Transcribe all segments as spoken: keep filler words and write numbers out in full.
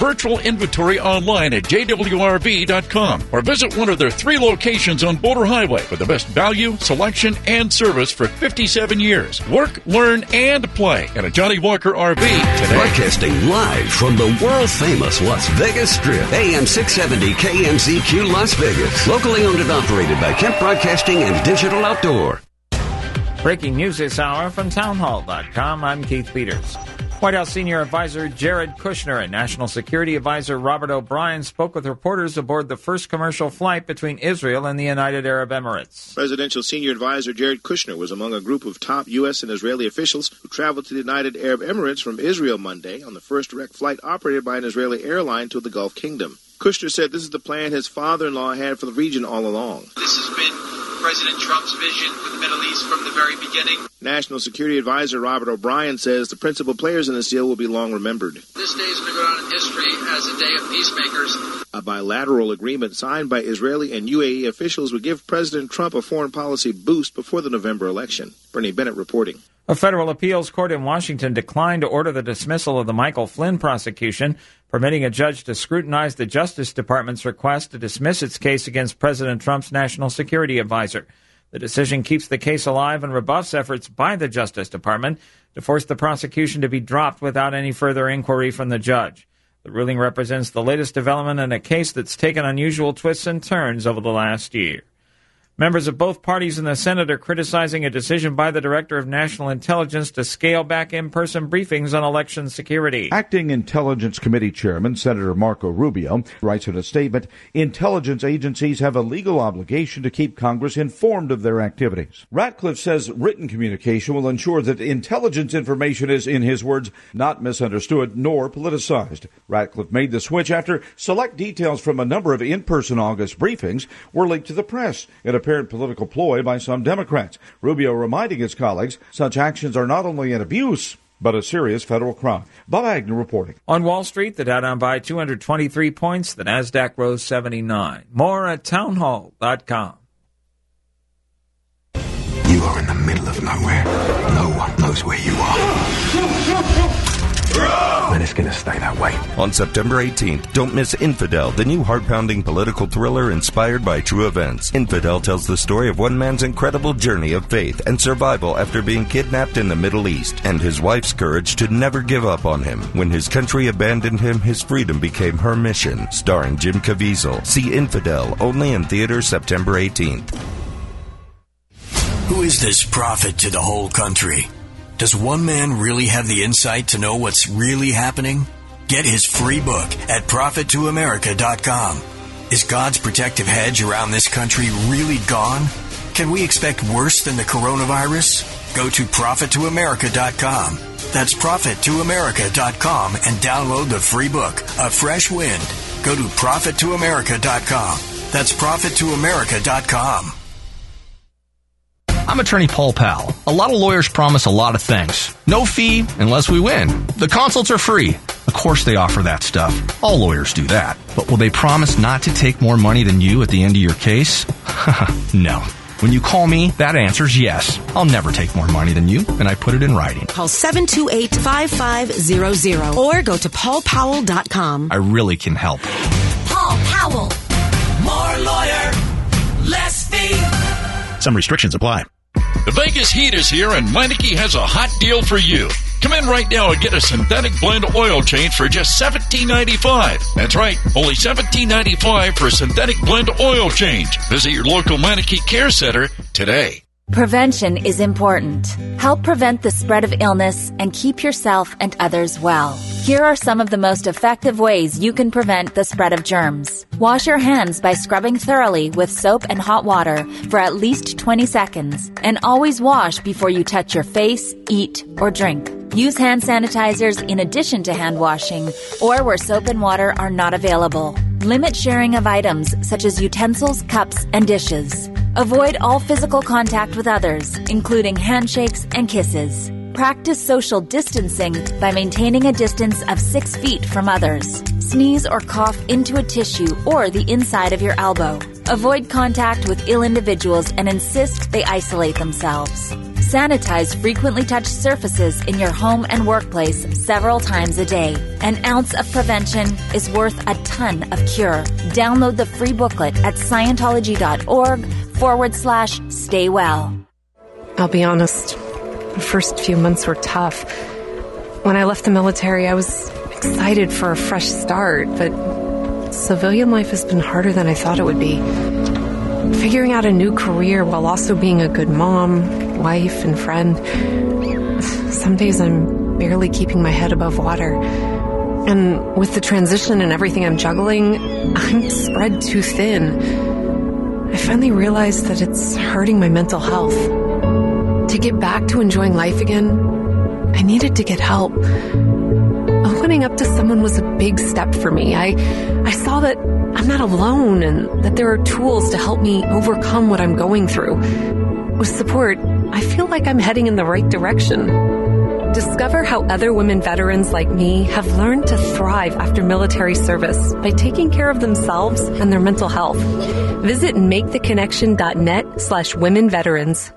virtual inventory online at j w r v dot com or visit one of their three locations on Boulder Highway with the best value, selection, and service for fifty-seven years. Work, learn, and play at a Johnny Walker R V today. Broadcasting live from the world-famous Las Vegas Strip, A M six seventy K M Z Q Las Vegas. Locally owned and operated by Kemp Broadcasting and Digital Outdoor. Breaking news this hour from townhall dot com. I'm Keith Peters. White House Senior Advisor Jared Kushner and National Security Advisor Robert O'Brien spoke with reporters aboard the first commercial flight between Israel and the United Arab Emirates. Presidential Senior Advisor Jared Kushner was among a group of top U S and Israeli officials who traveled to the United Arab Emirates from Israel Monday on the first direct flight operated by an Israeli airline to the Gulf Kingdom. Kushner said this is the plan his father-in-law had for the region all along. This has been President Trump's vision for the Middle East from the very beginning. National Security Advisor Robert O'Brien says the principal players in this deal will be long remembered. This day is going to go down in history as a day of peacemakers. A bilateral agreement signed by Israeli and U A E officials would give President Trump a foreign policy boost before the November election. Bernie Bennett reporting. A federal appeals court in Washington declined to order the dismissal of the Michael Flynn prosecution, permitting a judge to scrutinize the Justice Department's request to dismiss its case against President Trump's national security advisor. The decision keeps the case alive and rebuffs efforts by the Justice Department to force the prosecution to be dropped without any further inquiry from the judge. The ruling represents the latest development in a case that's taken unusual twists and turns over the last year. Members of both parties in the Senate are criticizing a decision by the Director of National Intelligence to scale back in-person briefings on election security. Acting Intelligence Committee Chairman Senator Marco Rubio writes in a statement, intelligence agencies have a legal obligation to keep Congress informed of their activities. Ratcliffe says written communication will ensure that intelligence information is, in his words, not misunderstood nor politicized. Ratcliffe made the switch after select details from a number of in-person August briefings were leaked to the press in a apparent political ploy by some Democrats. Rubio reminding his colleagues such actions are not only an abuse, but a serious federal crime. Bob Agnew reporting. On Wall Street, the Dow down by two hundred twenty-three points, the NASDAQ rose seventy-nine. More at townhall dot com. You are in the middle of nowhere. No one knows where you are. And it's going to stay that way. On September eighteenth, don't miss Infidel, the new heart-pounding political thriller inspired by true events. Infidel tells the story of one man's incredible journey of faith and survival after being kidnapped in the Middle East, and his wife's courage to never give up on him. When his country abandoned him, his freedom became her mission. Starring Jim Caviezel. See Infidel, only in theaters September eighteenth. Who is this prophet to the whole country? Does one man really have the insight to know what's really happening? Get his free book at prophet to america dot com. Is God's protective hedge around this country really gone? Can we expect worse than the coronavirus? Go to prophet to america dot com. That's prophet to america dot com and download the free book, A Fresh Wind. Go to prophet to america dot com. That's prophet to america dot com. I'm attorney Paul Powell. A lot of lawyers promise a lot of things. No fee unless we win. The consults are free. Of course they offer that stuff. All lawyers do that. But will they promise not to take more money than you at the end of your case? No. When you call me, that answer's yes. I'll never take more money than you, and I put it in writing. Call seven two eight, five five zero zero or go to paul powell dot com. I really can help. Paul Powell. More lawyer, less fee. Some restrictions apply. The Vegas heat is here, and Meineke has a hot deal for you. Come in right now and get a synthetic blend oil change for just seventeen ninety-five. That's right, only seventeen ninety-five for a synthetic blend oil change. Visit your local Meineke Care Center today. Prevention is important. Help prevent the spread of illness and keep yourself and others well. Here are some of the most effective ways you can prevent the spread of germs. Wash your hands by scrubbing thoroughly with soap and hot water for at least twenty seconds, and always wash before you touch your face, eat, or drink. Use hand sanitizers in addition to hand washing or where soap and water are not available. Limit sharing of items such as utensils, cups, and dishes. Avoid all physical contact with others, including handshakes and kisses. Practice social distancing by maintaining a distance of six feet from others. Sneeze or cough into a tissue or the inside of your elbow. Avoid contact with ill individuals and insist they isolate themselves. Sanitize frequently touched surfaces in your home and workplace several times a day. An ounce of prevention is worth a ton of cure. Download the free booklet at Scientology.org forward slash stay well. I'll be honest, the first few months were tough. When I left the military, I was excited for a fresh start, but civilian life has been harder than I thought it would be. Figuring out a new career while also being a good mom, wife, and friend. Some days I'm barely keeping my head above water. And with the transition and everything I'm juggling, I'm spread too thin. I finally realized that it's hurting my mental health. To get back to enjoying life again, I needed to get help. Opening up to someone was a big step for me. I, I saw that I'm not alone and that there are tools to help me overcome what I'm going through. With support, I feel like I'm heading in the right direction. Discover how other women veterans like me have learned to thrive after military service by taking care of themselves and their mental health. Visit maketheconnection.net slash women veterans.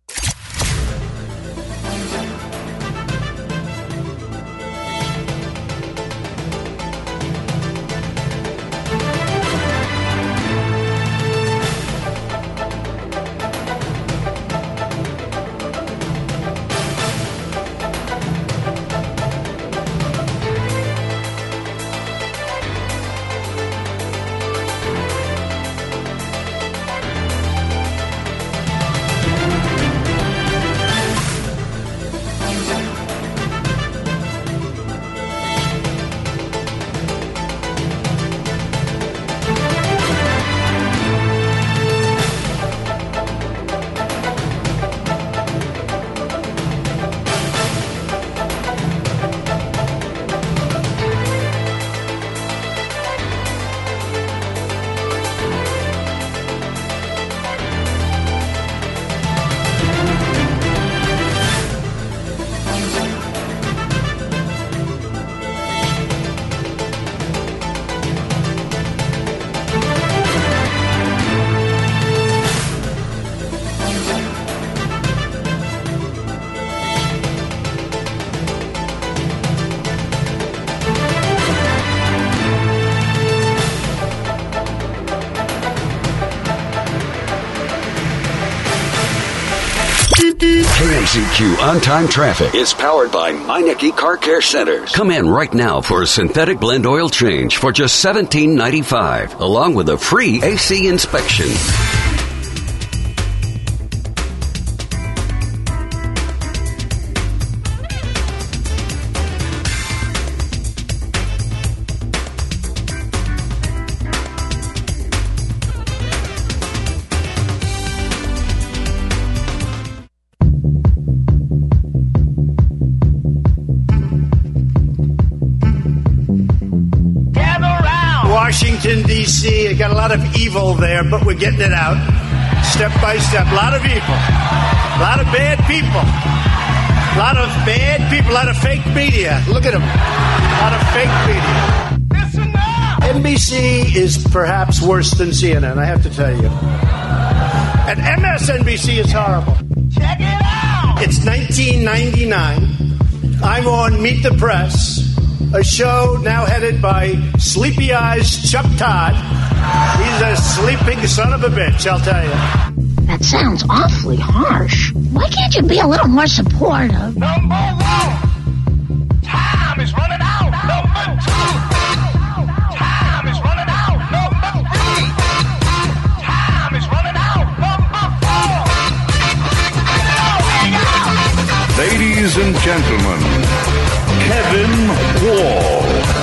K M C Q On-Time Traffic is powered by Meineke Car Care Centers. Come in right now for a synthetic blend oil change for just seventeen ninety-five, along with a free A C inspection. Washington, D C I got a lot of evil there, but we're getting it out step by step. A lot of evil. A lot of bad people. A lot of bad people. A lot of fake media. Look at them. A lot of fake media. N B C is perhaps worse than C N N, I have to tell you. And M S N B C is horrible. Check it out! It's nineteen ninety-nine. I'm on Meet the Press, a show now headed by Sleepy Eyes Chuck Todd. He's a sleeping son of a bitch, I'll tell you. That sounds awfully harsh. Why can't you be a little more supportive? Number one, time is running out. Number two, time is running out. Number three, time is running out. Number four. Ladies and gentlemen, Kevin Wall.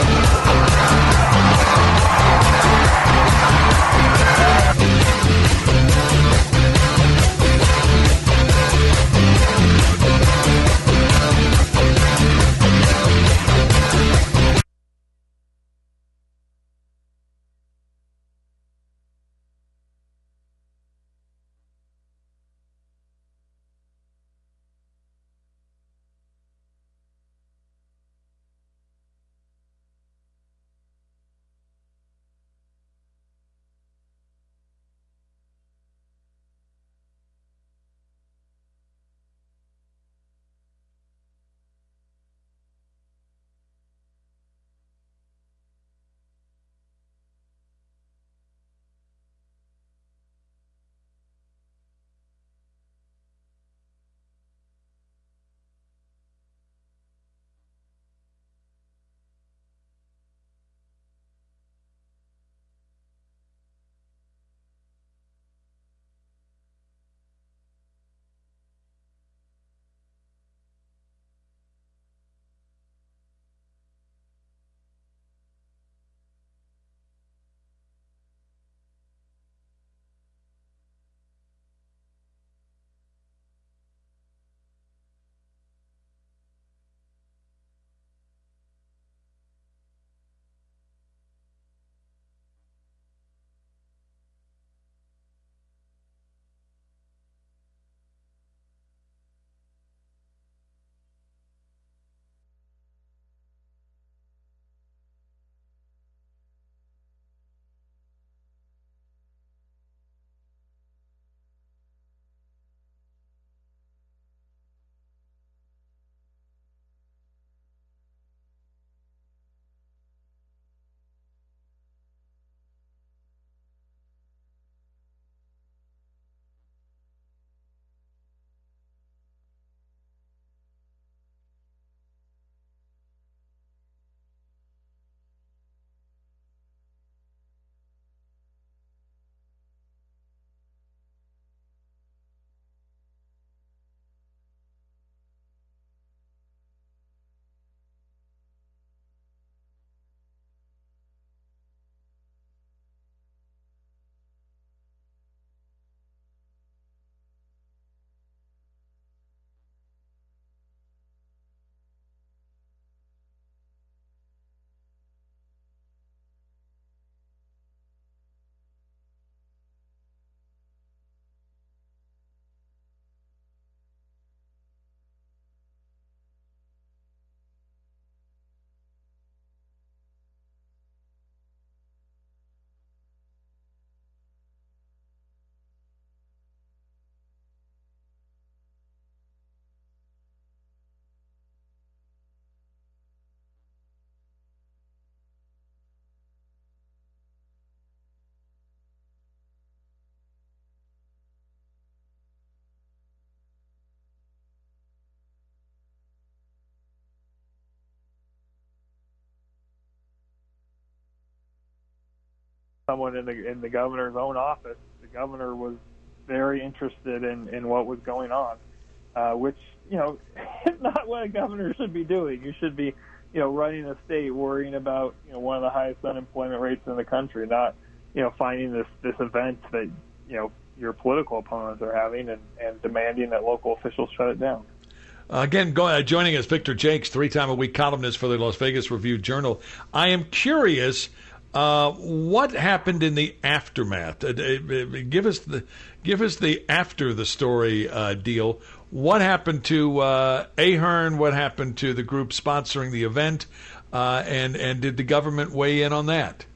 someone in the in the governor's own office, the governor was very interested in, in what was going on, uh, which, you know, is not what a governor should be doing. You should be, you know, running a state worrying about, you know, one of the highest unemployment rates in the country, not, you know, finding this, this event that, you know, your political opponents are having and, and demanding that local officials shut it down. Uh, again, go, uh, joining us, Victor Jakes, three-time-a-week columnist for the Las Vegas Review-Journal. I am curious, uh, what happened in the aftermath? Uh, uh, give us the give us the after the story uh, deal. What happened to uh, Ahern? What happened to the group sponsoring the event? Uh, and and did the government weigh in on that?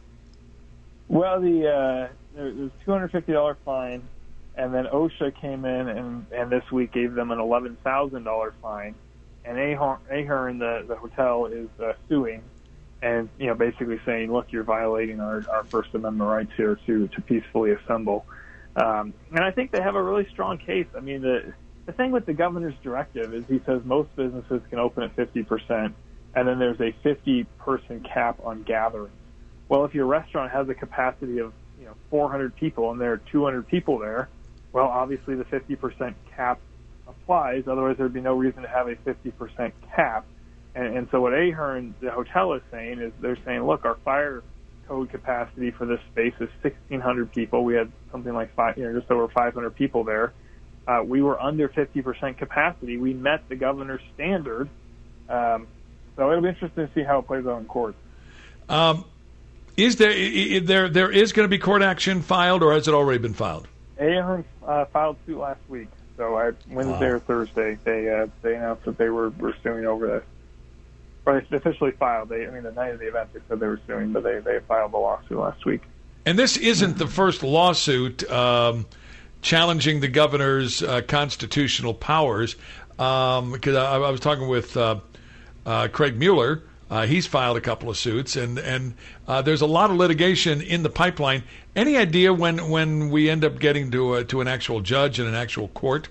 Well, the uh, there was a two hundred fifty dollars fine. And then OSHA came in and, and this week gave them an eleven thousand dollars fine. And Ahern, Ahern the, the hotel, is uh, suing and, you know, basically saying, look, you're violating our, our First Amendment rights here to, to peacefully assemble. Um, and I think they have a really strong case. I mean, the, the thing with the governor's directive is he says most businesses can open at fifty percent, and then there's a fifty-person cap on gatherings. Well, if your restaurant has a capacity of, you know, four hundred people and there are two hundred people there, well, obviously the fifty percent cap applies. Otherwise, there would be no reason to have a fifty percent cap. And, and so what Ahern, the hotel, is saying is they're saying, look, our fire code capacity for this space is sixteen hundred people. We had something like five, you know, just over five hundred people there. Uh, we were under fifty percent capacity. We met the governor's standard. Um, so it'll be interesting to see how it plays out in court. Um, is there, is there there is going to be court action filed, or has it already been filed? Ahern uh, filed suit last week, so I, Wednesday wow. or Thursday they uh, they announced that they were, were suing over this. Or they officially filed. They, I mean, the night of the event they said they were suing, but they, they filed the lawsuit last week. And this isn't the first lawsuit um, challenging the governor's uh, constitutional powers, um, because I, I was talking with uh, uh, Craig Mueller. Uh, he's filed a couple of suits, and and uh, there's a lot of litigation in the pipeline. Any idea when, when we end up getting to a, to an actual judge and an actual court?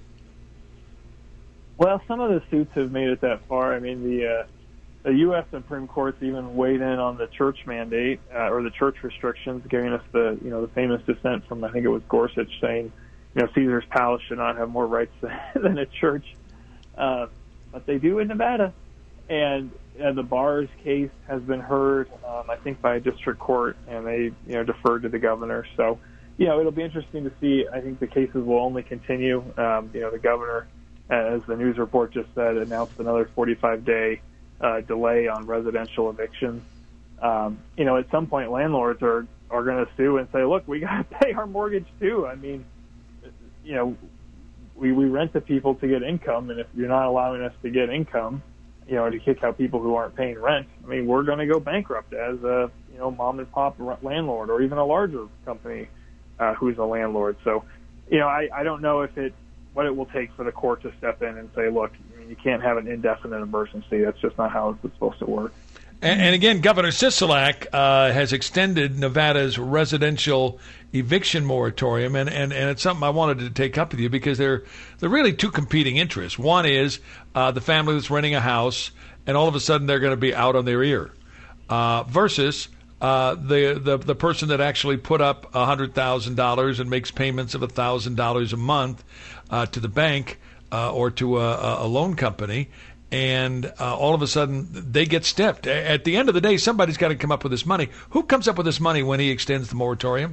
Well, some of the suits have made it that far. I mean, the uh, the U S Supreme Court's even weighed in on the church mandate uh, or the church restrictions, giving us the you know the famous dissent from I think it was Gorsuch saying, you know, Caesar's Palace should not have more rights than a church, uh, but they do in Nevada, and. Uh, the Barr's case has been heard, um, I think, by a district court, and they, you know, deferred to the governor. So, you know, it'll be interesting to see. I think the cases will only continue. Um, you know, the governor, as the news report just said, announced another forty-five day uh, delay on residential evictions. Um, you know, at some point, landlords are, are going to sue and say, look, we got to pay our mortgage too. I mean, you know, we, we rent to people to get income, and if you're not allowing us to get income, you know, to kick out people who aren't paying rent, I mean, we're going to go bankrupt as a, you know, mom and pop landlord or even a larger company uh, who's a landlord. So, you know, I, I don't know if it, what it will take for the court to step in and say, look, I mean, you can't have an indefinite emergency. That's just not how it's supposed to work. And, and again, Governor Sisolak uh, has extended Nevada's residential eviction moratorium, and, and, and it's something I wanted to take up with you because they're they're really two competing interests. One is uh, the family that's renting a house, and all of a sudden they're going to be out on their ear, uh, versus uh, the, the the person that actually put up one hundred thousand dollars and makes payments of one thousand dollars a month uh, to the bank uh, or to a, a loan company. And uh, all of a sudden, they get stiffed. At the end of the day, somebody's got to come up with this money. Who comes up with this money when he extends the moratorium?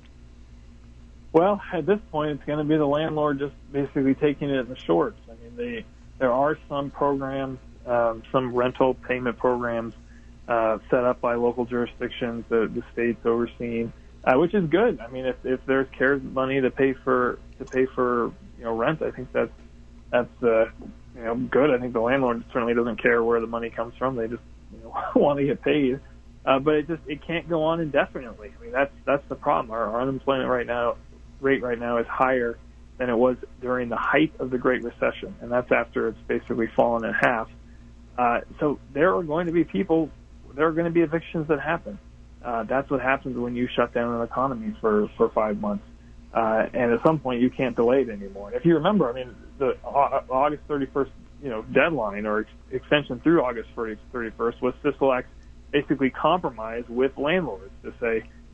Well, at this point, it's going to be the landlord just basically taking it in the shorts. I mean, they, there are some programs, um, some rental payment programs uh, set up by local jurisdictions, the, the states overseeing, uh, which is good. I mean, if, if there's CARES money to pay for to pay for you know rent, I think that's that's. Uh, You know, good. I think the landlord certainly doesn't care where the money comes from. They just you know, want to get paid. Uh, but it just it can't go on indefinitely. I mean, that's that's the problem. Our, our unemployment right now rate right now is higher than it was during the height of the Great Recession, and that's after it's basically fallen in half. Uh, so there are going to be people. There are going to be evictions that happen. Uh, that's what happens when you shut down an economy for for five months. Uh, and at some point, you can't delay it anymore. And if you remember, I mean, the uh, August thirty-first, you know, deadline or ex- extension through August thirty-first was Sisolak's basically compromise with landlords to say,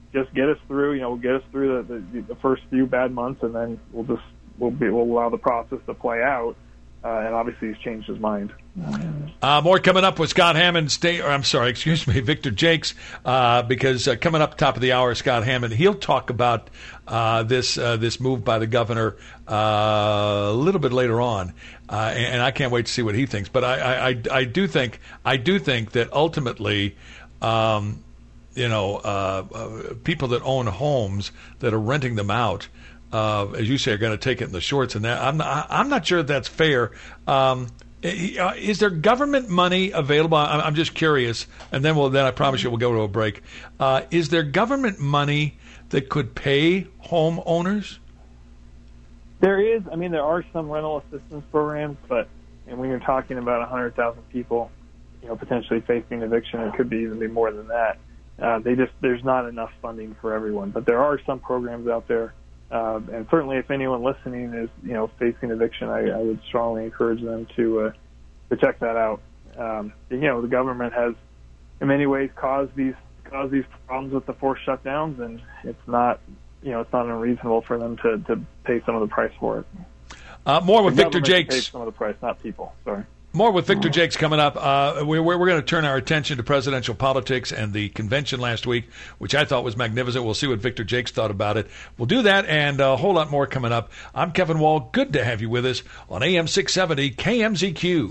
just get us through. You know, we'll get us through the, the, the first few bad months, and then we'll just we'll be we'll allow the process to play out. Uh, and obviously, he's changed his mind. Uh, more coming up with Scott Hammond. Stay, or I'm sorry, excuse me, Victor Jakes, uh, because uh, coming up top of the hour, Scott Hammond, he'll talk about uh, this uh, this move by the governor uh, a little bit later on, uh, and, and I can't wait to see what he thinks. But I, I, I do think I do think that ultimately, um, you know, uh, uh, people that own homes that are renting them out, Uh, as you say, are going to take it in the shorts, and that I'm not, I'm not sure that's fair. Um, is there government money available? I'm just curious, and then we'll then I promise you we'll go to a break. Uh, is there government money that could pay homeowners? There is. I mean, there are some rental assistance programs, but and when you're talking about one hundred thousand people, you know, potentially facing eviction, it could be even be more than that. Uh, they just there's not enough funding for everyone, but there are some programs out there. Uh, and certainly, if anyone listening is, you know, facing eviction, I, I would strongly encourage them to uh, to check that out. Um, you know, the government has, in many ways, caused these caused these problems with the forced shutdowns, and it's not, you know, it's not unreasonable for them to, to pay some of the price for it. Uh, more with the Victor government Jakes. pays some of the price, not people. Sorry. More with Victor Jakes coming up. Uh, we're we're going to turn our attention to presidential politics and the convention last week, which I thought was magnificent. We'll see what Victor Jakes thought about it. We'll do that and a whole lot more coming up. I'm Kevin Wall. Good to have you with us on A M six seventy K M Z Q.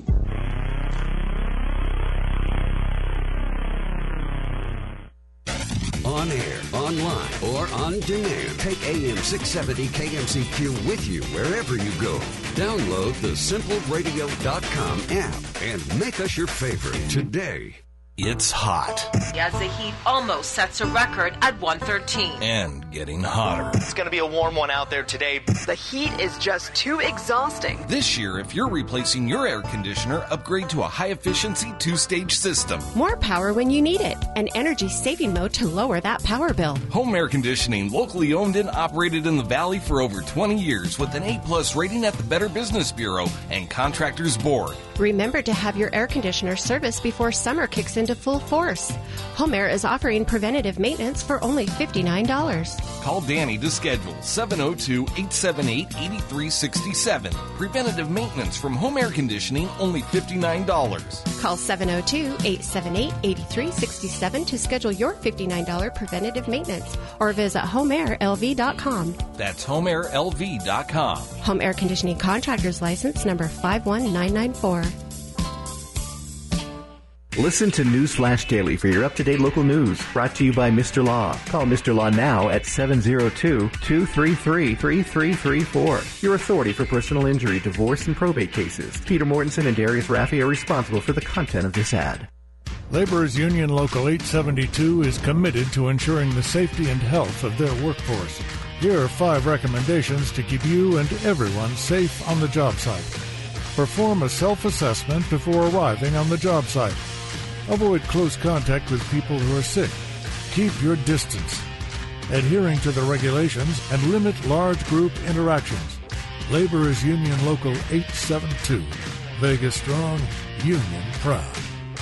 On air, online, or on demand. Take A M six seventy K M Z Q with you wherever you go. Download the simple radio dot com app and make us your favorite today. It's hot. As the heat almost sets a record at one thirteen. And getting hotter. It's going to be a warm one out there today. The heat is just too exhausting. This year, if you're replacing your air conditioner, upgrade to a high-efficiency two-stage system. More power when you need it. An energy-saving mode to lower that power bill. Home Air Conditioning, locally owned and operated in the Valley for over twenty years with an A-plus rating at the Better Business Bureau and Contractors Board. Remember to have your air conditioner serviced before summer kicks into full force. Home Air is offering preventative maintenance for only fifty-nine dollars. Call Danny to schedule seven oh two, eight seven eight, eight three six seven. Preventative maintenance from Home Air Conditioning, only fifty-nine dollars. Call seven oh two, eight seven eight, eight three six seven to schedule your fifty-nine dollars preventative maintenance or visit home air l v dot com. That's home air l v dot com. Home Air Conditioning Contractors License number five one nine nine four. Listen to Newsflash Daily for your up-to-date local news. Brought to you by Mister Law. Call Mister Law now at seven oh two, two three three, three three three four. Your authority for personal injury, divorce, and probate cases. Peter Mortensen and Darius Raffi are responsible for the content of this ad. Laborers Union Local eight seventy-two is committed to ensuring the safety and health of their workforce. Here are five recommendations to keep you and everyone safe on the job site. Perform a self-assessment before arriving on the job site. Avoid close contact with people who are sick. Keep your distance. Adhering to the regulations and limit large group interactions. Laborers Union Local eight seventy-two. Vegas strong, union proud.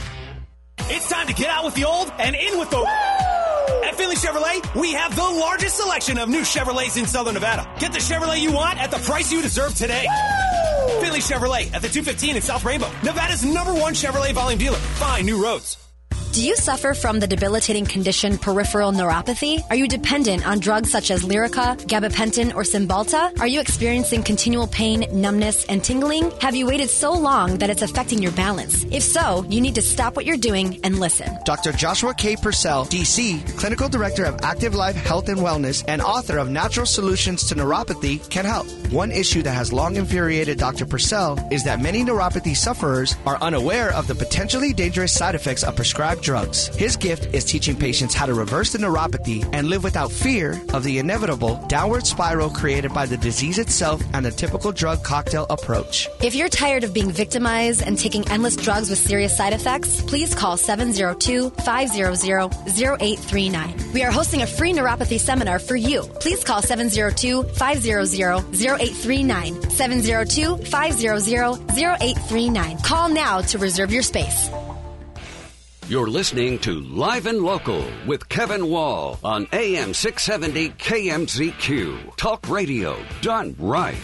It's time to get out with the old and in with the... Woo! At Finley Chevrolet, we have the largest selection of new Chevrolets in Southern Nevada. Get the Chevrolet you want at the price you deserve today. Woo! Finley Chevrolet at the two fifteen in South Rainbow, Nevada's number one Chevrolet volume dealer. Find new roads. Do you suffer from the debilitating condition peripheral neuropathy? Are you dependent on drugs such as Lyrica, gabapentin, or Cymbalta? Are you experiencing continual pain, numbness, and tingling? Have you waited so long that it's affecting your balance? If so, you need to stop what you're doing and listen. Doctor Joshua K. Purcell, D C, Clinical Director of Active Life Health and Wellness and author of Natural Solutions to Neuropathy, can help. One issue that has long infuriated Doctor Purcell is that many neuropathy sufferers are unaware of the potentially dangerous side effects of prescribed drugs. His gift is teaching patients how to reverse the neuropathy and live without fear of the inevitable downward spiral created by the disease itself and the typical drug cocktail approach. If you're tired of being victimized and taking endless drugs with serious side effects, please call seven oh two, five hundred, oh eight three nine. We are hosting a free neuropathy seminar for you. Please call seven oh two, five hundred, oh eight three nine. seven oh two, five hundred, oh eight three nine. Call now to reserve your space. You're listening to Live and Local with Kevin Wall on A M six seventy K M Z Q. Talk radio done right.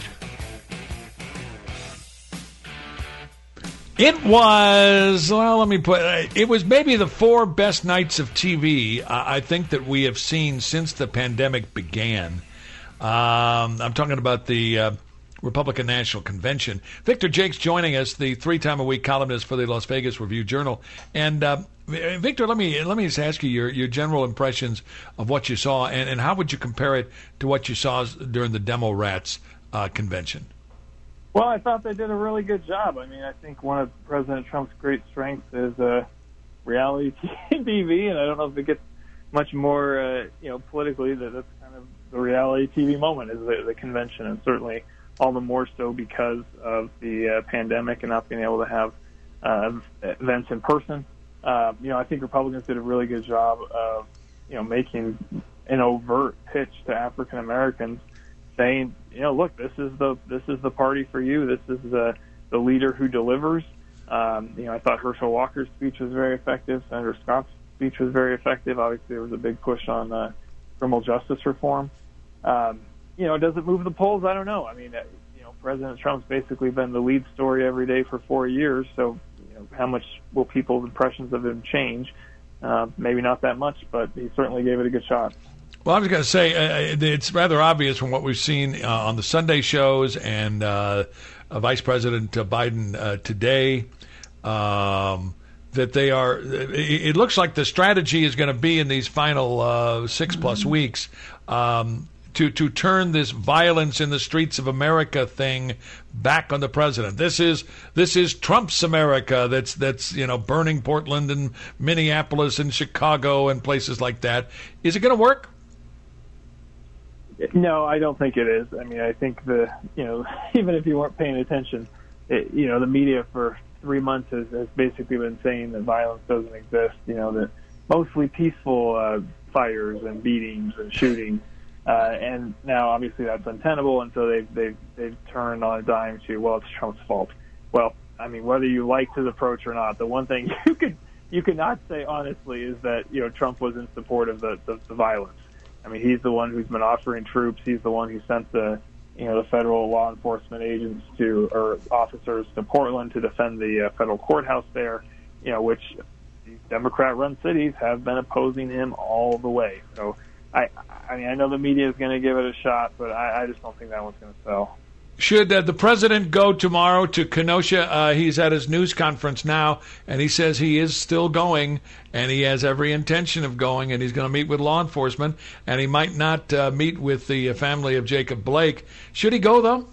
It was, well, let me put, it was maybe the four best nights of T V uh, I think that we have seen since the pandemic began. Um, I'm talking about the uh, Republican National Convention. Victor Jakes joining us, the three-time-a-week columnist for the Las Vegas Review-Journal. And, uh, Victor, let me let me just ask you your, your general impressions of what you saw, and, and how would you compare it to what you saw during the Demo Rats uh, convention? Well, I thought they did a really good job. I mean, I think one of President Trump's great strengths is uh, reality T V, and I don't know if it gets much more, uh, you know, politically. That that's kind of the reality T V moment is the, the convention, and certainly all the more so because of the uh, pandemic and not being able to have uh, events in person. Uh, you know, I think Republicans did a really good job of, you know, making an overt pitch to African Americans, saying, you know, look, this is the this is the party for you. This is the the leader who delivers. Um, you know, I thought Herschel Walker's speech was very effective. Senator Scott's speech was very effective. Obviously, there was a big push on uh, criminal justice reform. Um, you know, does it move the polls? I don't know. I mean, uh, you know, President Trump's basically been the lead story every day for four years. So, you know, how much will people's impressions of him change? Uh, maybe not that much, but he certainly gave it a good shot. Well, I was going to say, uh, it's rather obvious from what we've seen uh, on the Sunday shows and uh, uh, Vice President Biden uh, today um, that they are, it, it looks like the strategy is going to be in these final uh, six-plus mm-hmm. weeks um, to, to turn this violence in the streets of America thing back on the president. This is this is Trump's America that's, that's you know, burning Portland and Minneapolis and Chicago and places like that. Is it going to work? No, I don't think it is. I mean, I think the, you know, even if you weren't paying attention, it, you know, the media for three months has, has basically been saying that violence doesn't exist, you know, that mostly peaceful uh, fires and beatings and shootings. Uh, and now, obviously, that's untenable, and so they've, they've, they've turned on a dime to, well, it's Trump's fault. Well, I mean, whether you liked his approach or not, the one thing you could you could not say honestly is that, you know, Trump was in support of the, the, the violence. I mean, he's the one who's been offering troops. He's the one who sent the, you know, the federal law enforcement agents to, or officers to Portland to defend the uh, federal courthouse there, you know, which these Democrat-run cities have been opposing him all the way. So, I, I mean, I know the media is going to give it a shot, but I, I just don't think that one's going to sell. Should uh, the president go tomorrow to Kenosha? Uh, he's at his news conference now, and he says he is still going, and he has every intention of going, and he's going to meet with law enforcement, and he might not uh, meet with the family of Jacob Blake. Should he go, though?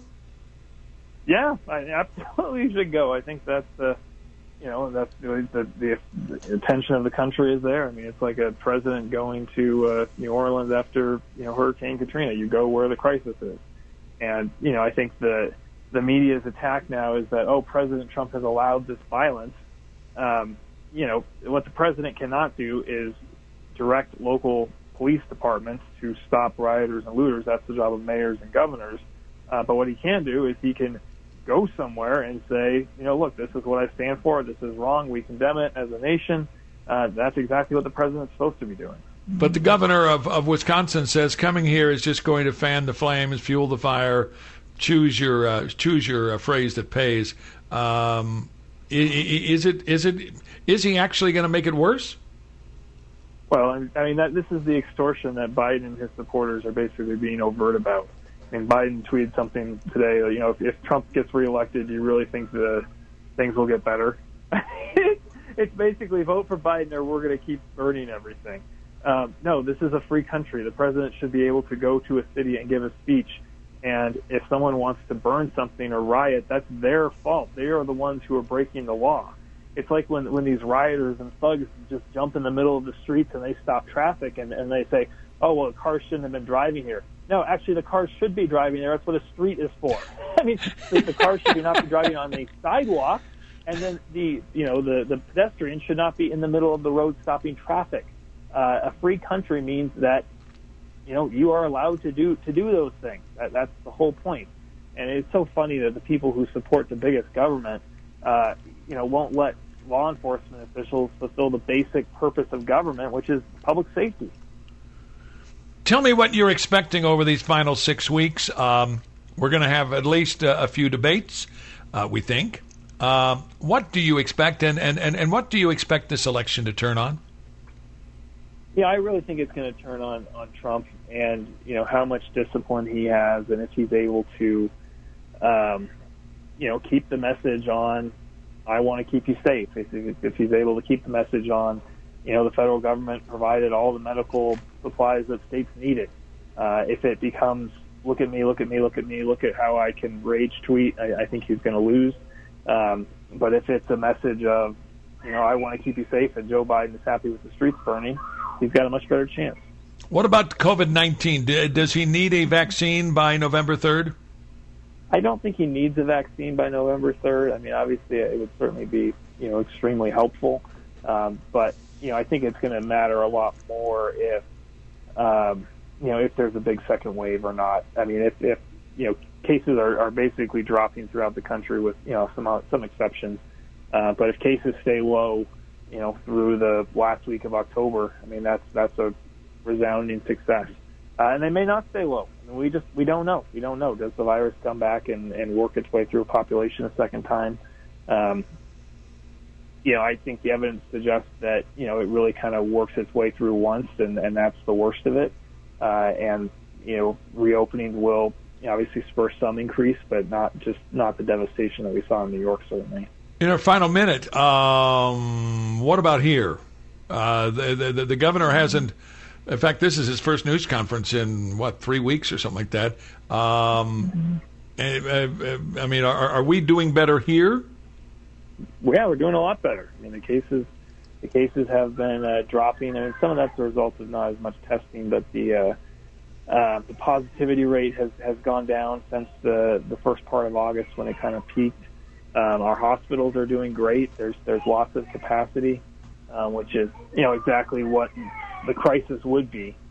Yeah, I absolutely should go. I think that's the, you know, that's the, the, the attention of the country is there. I mean, it's like a president going to uh, New Orleans after, you know, Hurricane Katrina. You go where the crisis is. And, you know, I think the the media's attack now is that, oh, President Trump has allowed this violence. Um, you know, what the president cannot do is direct local police departments to stop rioters and looters. That's the job of mayors and governors. Uh, but what he can do is he can go somewhere and say, you know, look, this is what I stand for. This is wrong. We condemn it as a nation. Uh, that's exactly what the president's supposed to be doing. But the governor of, of Wisconsin says coming here is just going to fan the flames, fuel the fire. Choose your uh, choose your uh, phrase that pays. Um, is it is it is he actually going to make it worse? Well, I mean, that, this is the extortion that Biden and his supporters are basically being overt about. I mean, Biden tweeted something today. You know, if, if Trump gets reelected, do you really think the things will get better? It's basically vote for Biden or we're going to keep burning everything. Um, no, this is a free country. The president should be able to go to a city and give a speech. And if someone wants to burn something or riot, that's their fault. They are the ones who are breaking the law. It's like when when these rioters and thugs just jump in the middle of the streets and they stop traffic and, and they say, oh, well, the cars shouldn't have been driving here. No, actually, the cars should be driving there. That's what a street is for. I mean, the, the cars should not be driving on the sidewalk, and then the you know the, the pedestrian should not be in the middle of the road stopping traffic. Uh, a free country means that, you know, you are allowed to do to do those things. That, that's the whole point. And it's so funny that the people who support the biggest government, uh, you know, won't let law enforcement officials fulfill the basic purpose of government, which is public safety. Tell me what you're expecting over these final six weeks. Um, we're going to have at least a, a few debates, uh, we think. Uh, what do you expect, and, and, and, and what do you expect this election to turn on? Yeah, I really think it's going to turn on, on Trump and, you know, how much discipline he has and if he's able to, um, you know, keep the message on, I want to keep you safe. If, if he's able to keep the message on, you know, the federal government provided all the medical supplies that states needed. Uh, if it becomes, look at me, look at me, look at me, look at how I can rage tweet, I, I think he's going to lose. Um, but if it's a message of, you know, I want to keep you safe and Joe Biden is happy with the streets burning, he's got a much better chance. What about COVID nineteen? Does he need a vaccine by November third? I don't think he needs a vaccine by November third. I mean, obviously, it would certainly be, you know, extremely helpful. Um, but, you know, I think it's going to matter a lot more if, um, you know, if there's a big second wave or not. I mean, if, if you know, cases are, are basically dropping throughout the country with, you know, some some exceptions. Uh, but if cases stay low, you know, through the last week of October, I mean, that's that's a resounding success. Uh, and they may not stay low. I mean, we just we don't know. We don't know. Does the virus come back and, and work its way through a population a second time? Um, you know, I think the evidence suggests that, you know, it really kind of works its way through once, and, and that's the worst of it. Uh, and, you know, reopening will, you know, obviously spur some increase, but not just not the devastation that we saw in New York, certainly. In our final minute, um, what about here? Uh, the, the, the governor hasn't, in fact, this is his first news conference in, what, three weeks or something like that. Um, mm-hmm. I, I mean, are, are we doing better here? Yeah, we're doing a lot better. I mean, the cases the cases have been uh, dropping, and some of that's a result of not as much testing, but the uh, uh, the positivity rate has, has gone down since the, the first part of August when it kind of peaked. Um, our hospitals are doing great. There's there's lots of capacity, uh, which is, you know, exactly what the crisis would be.